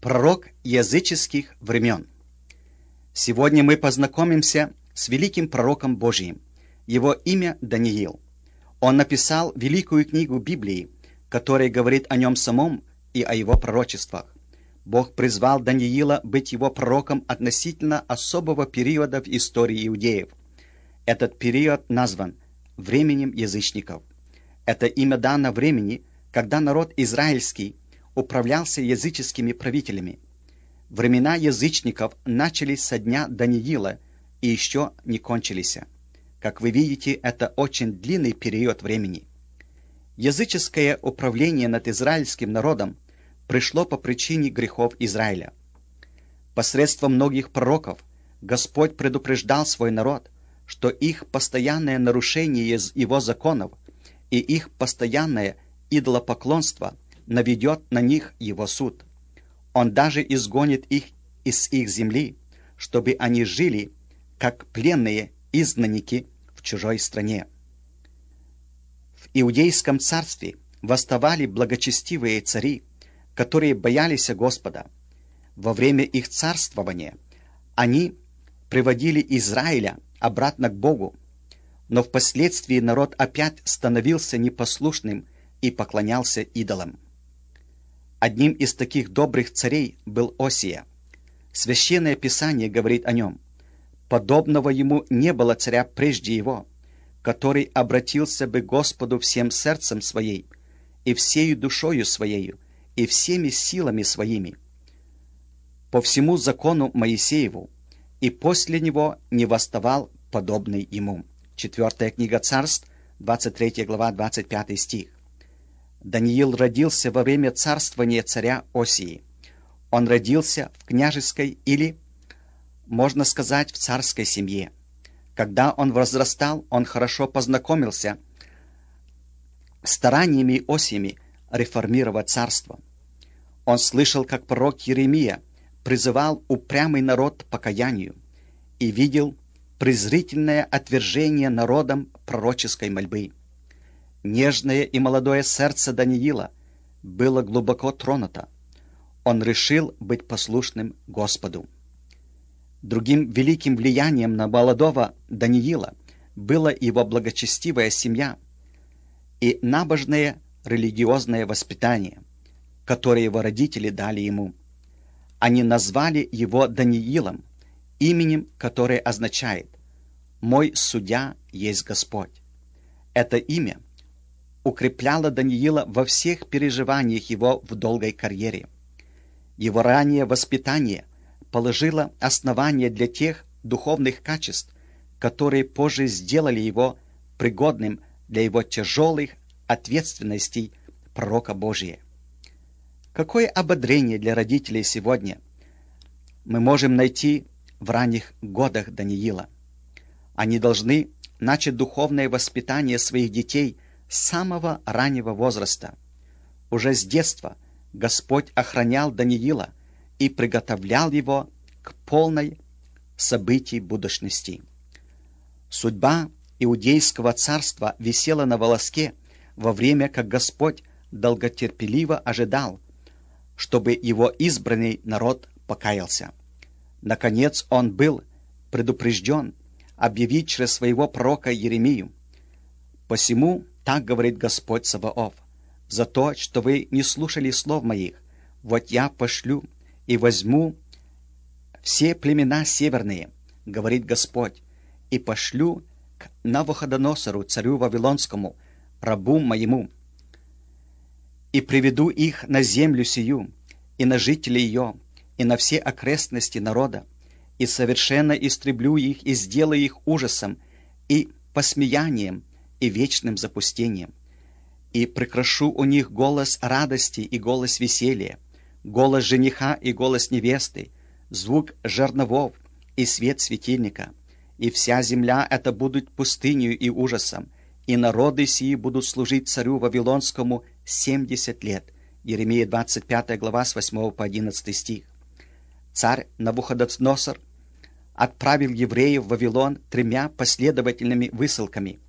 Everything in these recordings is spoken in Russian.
Пророк языческих времен. Сегодня мы познакомимся с великим пророком Божиим. Его имя Даниил. Он написал великую книгу Библии, которая говорит о нем самом и о его пророчествах. Бог призвал Даниила быть его пророком относительно особого периода в истории иудеев. Этот период назван временем язычников. Это имя дано времени, когда народ израильский управлялся языческими правителями. Времена язычников начались со дня Даниила и еще не кончились. Как вы видите, это очень длинный период времени. Языческое управление над израильским народом пришло по причине грехов Израиля. Посредством многих пророков Господь предупреждал свой народ, что их постоянное нарушение его законов и их постоянное идолопоклонство наведет на них его суд. Он даже изгонит их из их земли, чтобы они жили, как пленные изгнанники в чужой стране. В Иудейском царстве восставали благочестивые цари, которые боялись Господа. Во время их царствования они приводили Израиля обратно к Богу, но впоследствии народ опять становился непослушным и поклонялся идолам. Одним из таких добрых царей был Осия. Священное Писание говорит о нем: «Подобного ему не было царя прежде его, который обратился бы к Господу всем сердцем своей, и всею душою своею, и всеми силами своими, по всему закону Моисееву, и после него не восставал подобный ему». 4 книга Царств, 23 глава, 25 стих. Даниил родился во время царствования царя Осии. Он родился в княжеской или, можно сказать, в царской семье. Когда он возрастал, он хорошо познакомился с стараниями Осиями реформировать царство. Он слышал, как пророк Иеремия призывал упрямый народ к покаянию и видел презрительное отвержение народом пророческой мольбы. Нежное и молодое сердце Даниила было глубоко тронуто. Он решил быть послушным Господу. Другим великим влиянием на молодого Даниила была его благочестивая семья и набожное религиозное воспитание, которое его родители дали ему. Они назвали его Даниилом, именем, которое означает «Мой судья есть Господь». Это имя укрепляло Даниила во всех переживаниях его в долгой карьере. Его раннее воспитание положило основание для тех духовных качеств, которые позже сделали его пригодным для его тяжелых ответственностей пророка Божия. Какое ободрение для родителей сегодня мы можем найти в ранних годах Даниила. Они должны начать духовное воспитание своих детей с самого раннего возраста. Уже с детства Господь охранял Даниила и приготовлял его к полной событий будущности. Судьба Иудейского царства висела на волоске во время, как Господь долготерпеливо ожидал, чтобы его избранный народ покаялся. Наконец он был предупрежден объявить через своего пророка Иеремию: «Посему так говорит Господь Саваоф: за то, что вы не слушали слов моих, вот я пошлю и возьму все племена северные, говорит Господь, и пошлю к Навуходоносору, царю Вавилонскому, рабу моему, и приведу их на землю сию, и на жителей ее, и на все окрестности народа, и совершенно истреблю их, и сделаю их ужасом, и посмеянием, и вечным запустением. И прекрашу у них голос радости и голос веселья, голос жениха и голос невесты, звук жерновов и свет светильника. И вся земля это будут пустынью и ужасом, и народы сии будут служить царю Вавилонскому 70 лет». Иеремия 25 глава с 8 по 11 стих. Царь Навуходоносор отправил евреев в Вавилон 3 последовательными высылками.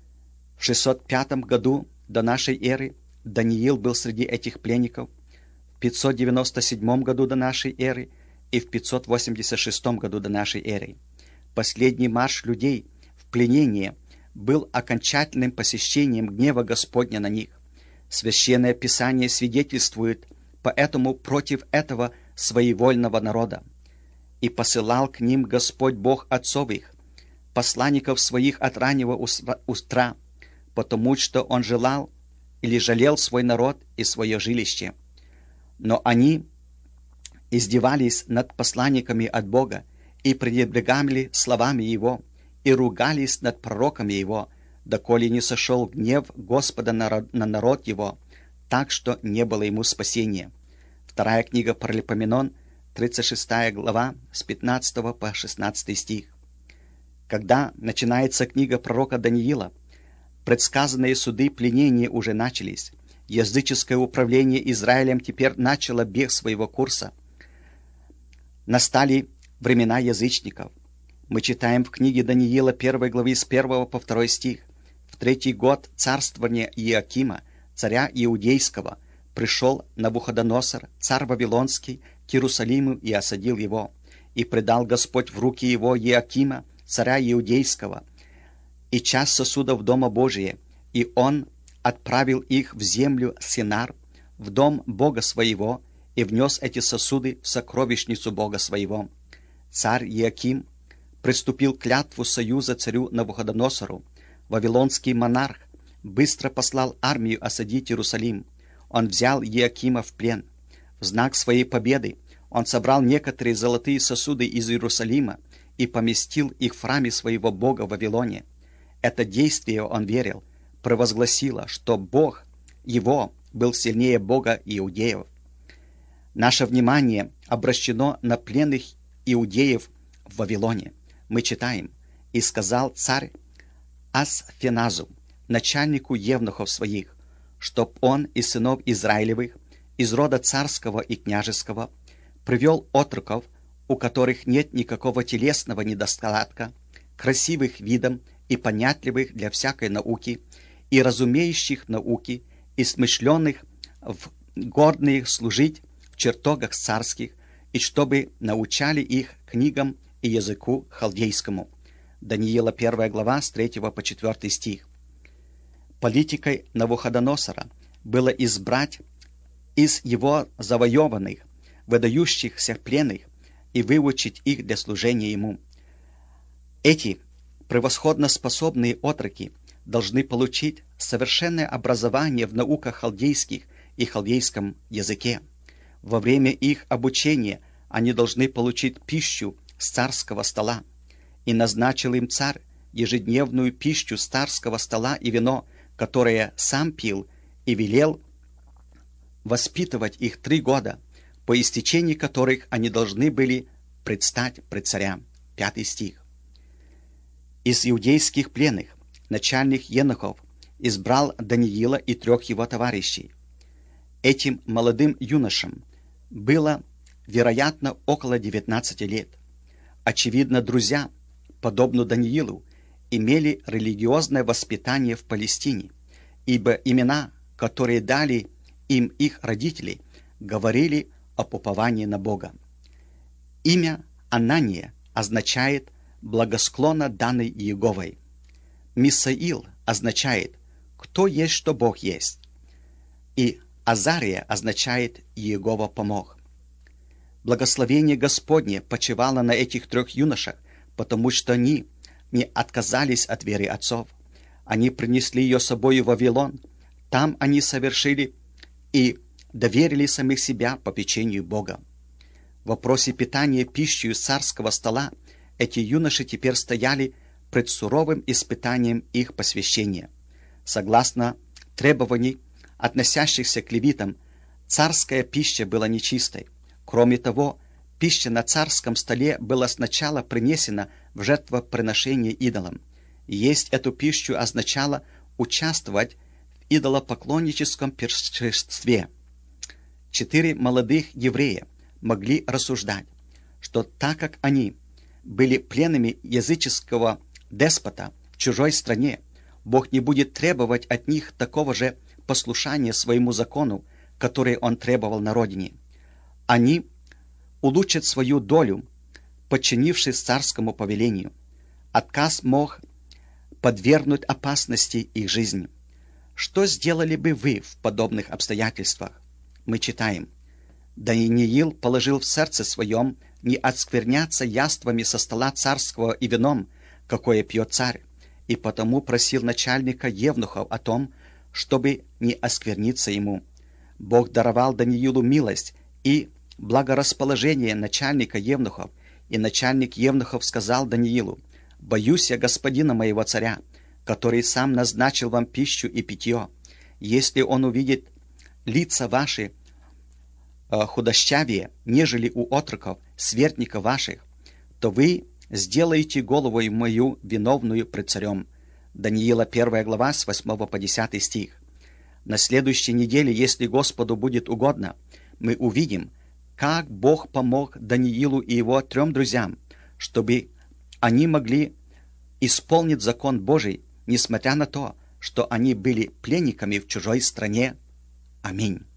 В 605 году до нашей эры Даниил был среди этих пленников. в 597 году до нашей эры и в 586 году до нашей эры. Последний марш людей в пленение был окончательным посещением гнева Господня на них. Священное Писание свидетельствует поэтому против этого своевольного народа. «И посылал к ним Господь Бог отцов их, посланников своих от раннего утра, потому что Он желал или жалел свой народ и свое жилище. Но они издевались над посланниками от Бога и пренебрегали словами Его, и ругались над пророками Его, доколе не сошел гнев Господа на народ Его, так что не было ему спасения». Вторая книга Паралипоменон, 36 глава, с 15 по 16 стих. Когда начинается книга пророка Даниила, предсказанные суды пленения уже начались. Языческое управление Израилем теперь начало бег своего курса. Настали времена язычников. Мы читаем в книге Даниила 1 главе с 1 по 2 стих. В 3-й год царствования Иоакима, царя Иудейского, пришел Навуходоносор, царь Вавилонский, к Иерусалиму и осадил его. И предал Господь в руки его Иоакима, царя Иудейского, и часть сосудов Дома Божия, и он отправил их в землю Синар, в дом Бога своего, и внес эти сосуды в сокровищницу Бога своего. Царь Иоаким приступил к клятву союза царю Навуходоносору. Вавилонский монарх быстро послал армию осадить Иерусалим. Он взял Иоакима в плен. В знак своей победы он собрал некоторые золотые сосуды из Иерусалима и поместил их в храме своего Бога в Вавилоне. Это действие, он верил, провозгласило, что Бог его был сильнее Бога иудеев. Наше внимание обращено на пленных иудеев в Вавилоне. Мы читаем: «И сказал царь Асфеназу, начальнику евнухов своих, чтоб он из сынов Израилевых, из рода царского и княжеского, привел отроков, у которых нет никакого телесного недостатка, красивых видом и понятливых для всякой науки, и разумеющих науки, и смышленных в годных служить в чертогах царских, и чтобы научали их книгам и языку халдейскому». Даниила 1 глава с 3 по 4 стих. Политикой Навуходоносора было избрать из его завоеванных, выдающихся пленных и выучить их для служения ему. Эти превосходно способные отроки должны получить совершенное образование в науках халдейских и халдейском языке. Во время их обучения они должны получить пищу с царского стола. И назначил им царь ежедневную пищу с царского стола и вино, которое сам пил, и велел воспитывать их 3 года, по истечении которых они должны были предстать пред царя. 5 стих. Из иудейских пленных начальник евнухов избрал Даниила и 3 его товарищей. Этим молодым юношам было, вероятно, около 19 лет. Очевидно, друзья, подобно Даниилу, имели религиозное воспитание в Палестине, ибо имена, которые дали им их родители, говорили об уповании на Бога. Имя Анания означает «благосклонно данный Иеговой». Мисаил означает «кто есть, что Бог есть». И Азария означает «Иегова помог». Благословение Господне почивало на этих 3 юношах, потому что они не отказались от веры отцов. Они принесли ее с собой в Вавилон. Там они совершили и доверили самих себя попечению Бога. В вопросе питания пищей с царского стола эти юноши теперь стояли пред суровым испытанием их посвящения. Согласно требований, относящихся к левитам, царская пища была нечистой. Кроме того, пища на царском столе была сначала принесена в жертвоприношение идолам. Есть эту пищу означало участвовать в идолопоклонническом пиршестве. 4 молодых еврея могли рассуждать, что так как они были пленными языческого деспота в чужой стране, Бог не будет требовать от них такого же послушания своему закону, которые он требовал на родине. Они улучшат свою долю, подчинившись царскому повелению. Отказ мог подвергнуть опасности их жизни. Что сделали бы вы в подобных обстоятельствах? Мы читаем: «Даниил положил в сердце своем не оскверняться яствами со стола царского и вином, какое пьет царь, и потому просил начальника евнухов о том, чтобы не оскверниться ему. Бог даровал Даниилу милость и благорасположение начальника евнухов, и начальник евнухов сказал Даниилу: «Боюсь я господина моего царя, который сам назначил вам пищу и питье. Если он увидит лица ваши худощавее, нежели у отроков, сверстников ваших, то вы сделаете голову мою виновную пред царем». Даниила 1 глава с 8 по 10 стих. На следующей неделе, если Господу будет угодно, мы увидим, как Бог помог Даниилу и его 3 друзьям, чтобы они могли исполнить закон Божий, несмотря на то, что они были пленниками в чужой стране. Аминь.